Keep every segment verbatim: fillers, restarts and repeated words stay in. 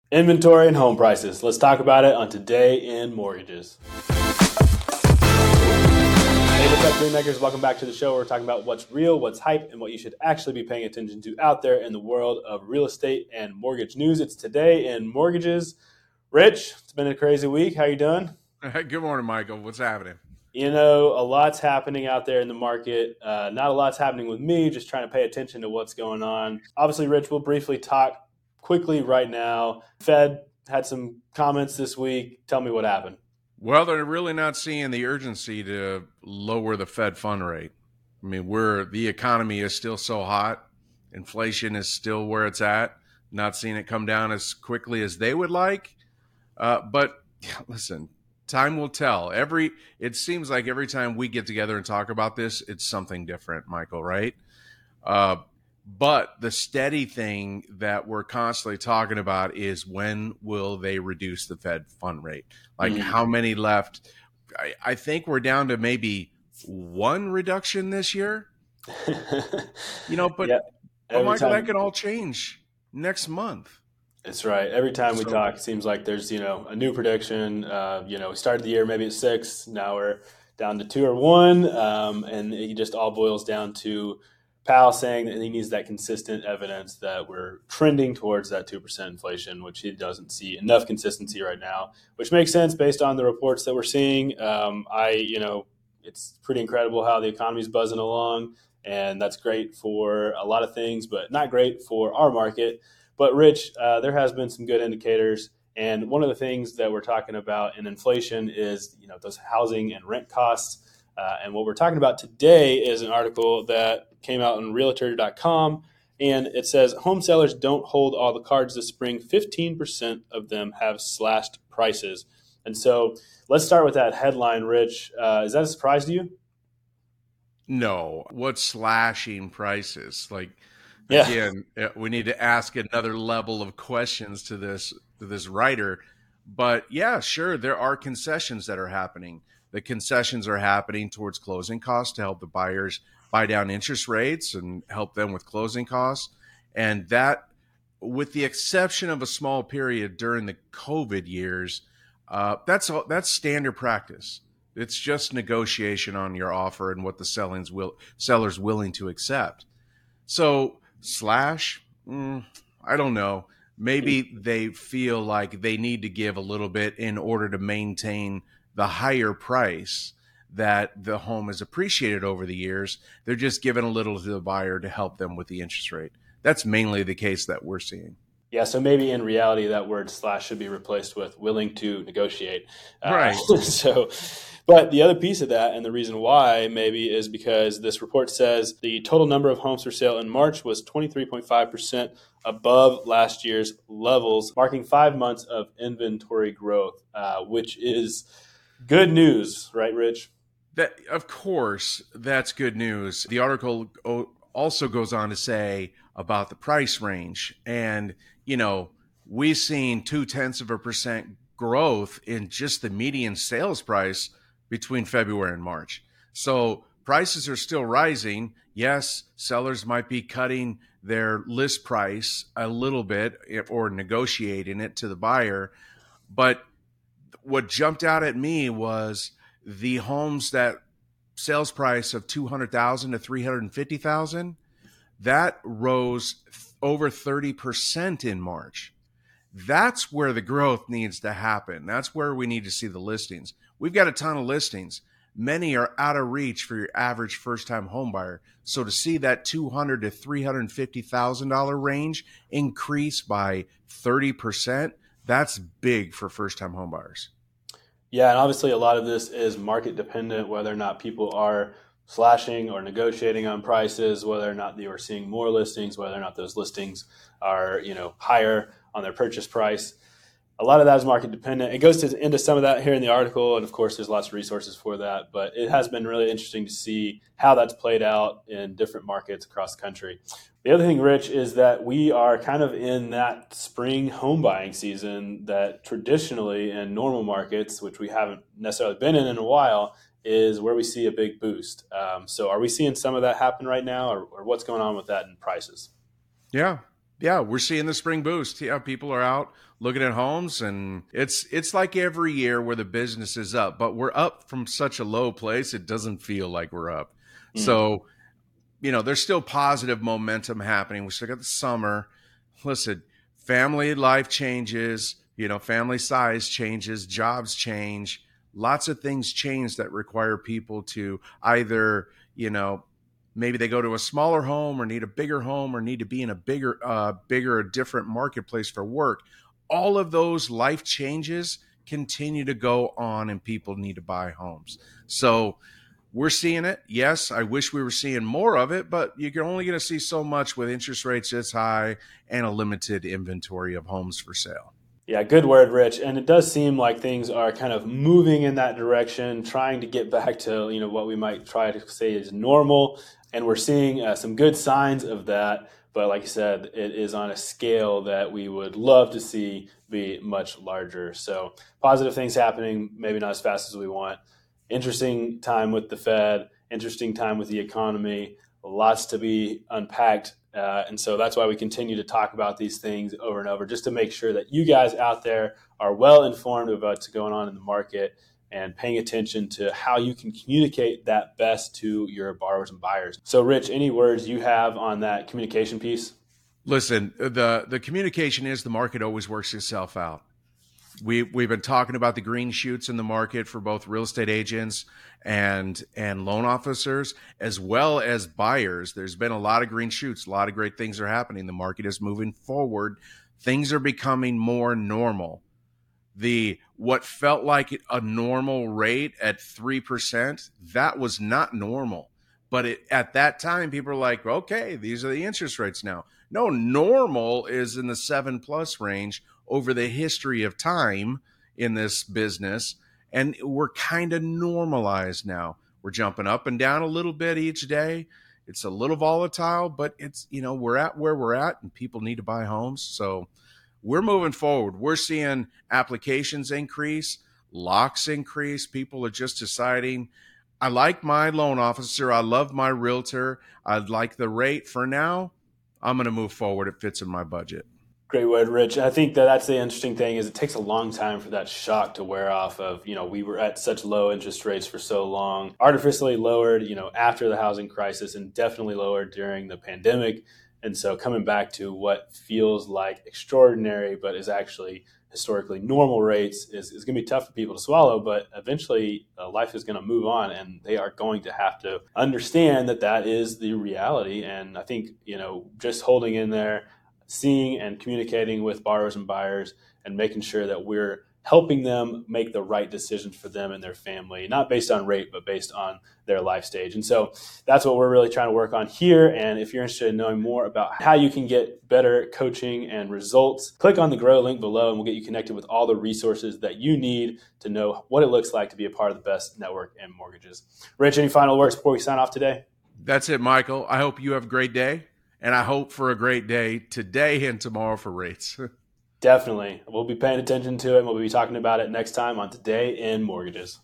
Inventory and home prices. Let's talk about it on Today in Mortgages. Hey, what's up, Greenmakers? Welcome back to the show. We're talking about what's real, what's hype, and what you should actually be paying attention to out there in the world of real estate and mortgage news. It's Today in Mortgages. Rich, it's been a crazy week. How you doing? Good morning, Michael. What's happening? You know, a lot's happening out there in the market. Uh, not a lot's happening with me, just trying to pay attention to what's going on. Obviously, Rich, we'll briefly talk quickly right now. Fed had some comments this week. Tell me what happened. Well, they're really not seeing the urgency to lower the Fed fund rate. I mean, we're the economy is still so hot. Inflation is still where it's at. Not seeing it come down as quickly as they would like. Uh, but listen, time will tell. Every it seems like every time we get together and talk about this, it's something different, Michael, right? Uh, but the steady thing that we're constantly talking about is when will they reduce the Fed fund rate? Like mm-hmm. how many left? I, I think we're down to maybe one reduction this year. you know, but, yeah, but Michael, time. that can all change next month. That's right. Every time we so, talk, it seems like there's, you know, a new prediction. Uh, you know, we started the year maybe at six. Now we're down to two or one. Um, and it just all boils down to Powell saying that he needs that consistent evidence that we're trending towards that two percent inflation, which he doesn't see enough consistency right now, which makes sense based on the reports that we're seeing. Um, I, you know, it's pretty incredible how the economy's buzzing along, and that's great for a lot of things, but not great for our market. But Rich, uh, there has been some good indicators. And one of the things that we're talking about in inflation is, you know, those housing and rent costs. Uh, and what we're talking about today is an article that came out on realtor dot com, and it says home sellers don't hold all the cards this spring. fifteen percent of them have slashed prices. And so let's start with that headline, Rich. Uh, is that a surprise to you? No. What's slashing prices? Like, yeah. again, we need to ask another level of questions to this to this writer. But yeah, sure, there are concessions that are happening. The concessions are happening towards closing costs to help the buyers buy down interest rates and help them with closing costs. And that, with the exception of a small period during the COVID years, uh, that's that's standard practice. It's just negotiation on your offer and what the selling's will, seller's willing to accept. So slash, mm, I don't know. Maybe they feel like they need to give a little bit in order to maintain the higher price that the home has appreciated over the years. They're just giving a little to the buyer to help them with the interest rate. That's mainly the case that we're seeing. Yeah, so maybe in reality that word slash should be replaced with willing to negotiate. Right. Uh, so, but the other piece of that, and the reason why maybe, is because this report says the total number of homes for sale in March was twenty-three point five percent above last year's levels, marking five months of inventory growth, uh, which is good news, right, Rich? That, of course, that's good news. The article also goes on to say about the price range. And, you know, we've seen two-tenths of a percent growth in just the median sales price between February and March. So prices are still rising. Yes, sellers might be cutting their list price a little bit or negotiating it to the buyer. But what jumped out at me was the homes that sales price of two hundred thousand dollars to three hundred fifty thousand dollars, that rose over thirty percent in March. That's where the growth needs to happen. That's where we need to see the listings. We've got a ton of listings. Many are out of reach for your average first-time home buyer. So to see that two hundred thousand to three hundred fifty thousand dollars range increase by thirty percent, that's big for first-time home buyers. Yeah, and obviously a lot of this is market dependent, whether or not people are slashing or negotiating on prices, whether or not they are seeing more listings, whether or not those listings are, you know, higher on their purchase price. A lot of that is market dependent. It goes to, into some of that here in the article, and of course there's lots of resources for that, but it has been really interesting to see how that's played out in different markets across the country. The other thing, Rich, is that we are kind of in that spring home buying season that traditionally in normal markets, which we haven't necessarily been in in a while, is where we see a big boost. Um, so are we seeing some of that happen right now, or, or what's going on with that in prices? Yeah. Yeah, we're seeing the spring boost. Yeah, people are out looking at homes, and it's it's like every year where the business is up, but we're up from such a low place, it doesn't feel like we're up. Mm. So, you know, there's still positive momentum happening. We still got the summer. Listen, family life changes, you know, family size changes, jobs change. Lots of things change that require people to either, you know, maybe they go to a smaller home or need a bigger home or need to be in a bigger, uh, bigger, or different marketplace for work. All of those life changes continue to go on, and people need to buy homes. So we're seeing it. Yes, I wish we were seeing more of it, but you're only going to see so much with interest rates this high and a limited inventory of homes for sale. Yeah, good word, Rich. And it does seem like things are kind of moving in that direction, trying to get back to, you know, what we might try to say is normal. And we're seeing uh, some good signs of that. But like you said, it is on a scale that we would love to see be much larger. So positive things happening, maybe not as fast as we want. Interesting time with the Fed, interesting time with the economy, lots to be unpacked. Uh, and so that's why we continue to talk about these things over and over, just to make sure that you guys out there are well informed about what's going on in the market and paying attention to how you can communicate that best to your borrowers and buyers. So, Rich, any words you have on that communication piece? Listen, the, the communication is the market always works itself out. We, we've been talking about the green shoots in the market for both real estate agents and and loan officers, as well as buyers. There's been a lot of green shoots. A lot of great things are happening. The market is moving forward. Things are becoming more normal. The what felt like a normal rate at three percent, that was not normal. But it, at that time, people were like, okay, these are the interest rates now. No, normal is in the seven plus range over the history of time in this business. And we're kind of normalized now. We're jumping up and down a little bit each day. It's a little volatile, but it's, you know, we're at where we're at, and people need to buy homes. So we're moving forward. We're seeing applications increase, locks increase. People are just deciding, I like my loan officer. I love my realtor. I like the rate. For now, I'm going to move forward. It fits in my budget. Great word, Rich. I think that that's the interesting thing is it takes a long time for that shock to wear off of, you know, we were at such low interest rates for so long, artificially lowered, you know, after the housing crisis, and definitely lowered during the pandemic. And so coming back to what feels like extraordinary, but is actually historically normal rates is, is going to be tough for people to swallow. But eventually uh, life is going to move on, and they are going to have to understand that that is the reality. And I think, you know, just holding in there, seeing and communicating with borrowers and buyers and making sure that we're helping them make the right decisions for them and their family, not based on rate, but based on their life stage. And so that's what we're really trying to work on here. And if you're interested in knowing more about how you can get better coaching and results, click on the Grow link below, and we'll get you connected with all the resources that you need to know what it looks like to be a part of the best network in mortgages. Rich, any final words before we sign off today? That's it, Michael. I hope you have a great day. And I hope for a great day today and tomorrow for rates. Definitely. We'll be paying attention to it, and we'll be talking about it next time on Today in Mortgages.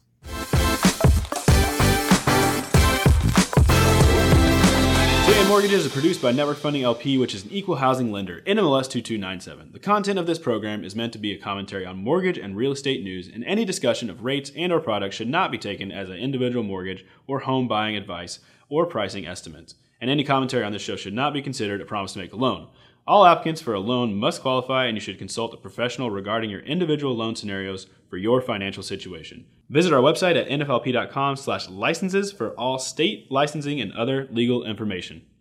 Today in Mortgages is produced by Network Funding L P, which is an equal housing lender, N M L S two two nine seven. The content of this program is meant to be a commentary on mortgage and real estate news, and any discussion of rates and or products should not be taken as an individual mortgage or home buying advice or pricing estimates. And any commentary on this show should not be considered a promise to make a loan. All applicants for a loan must qualify, and you should consult a professional regarding your individual loan scenarios for your financial situation. Visit our website at N F L P dot com slash licenses for all state licensing and other legal information.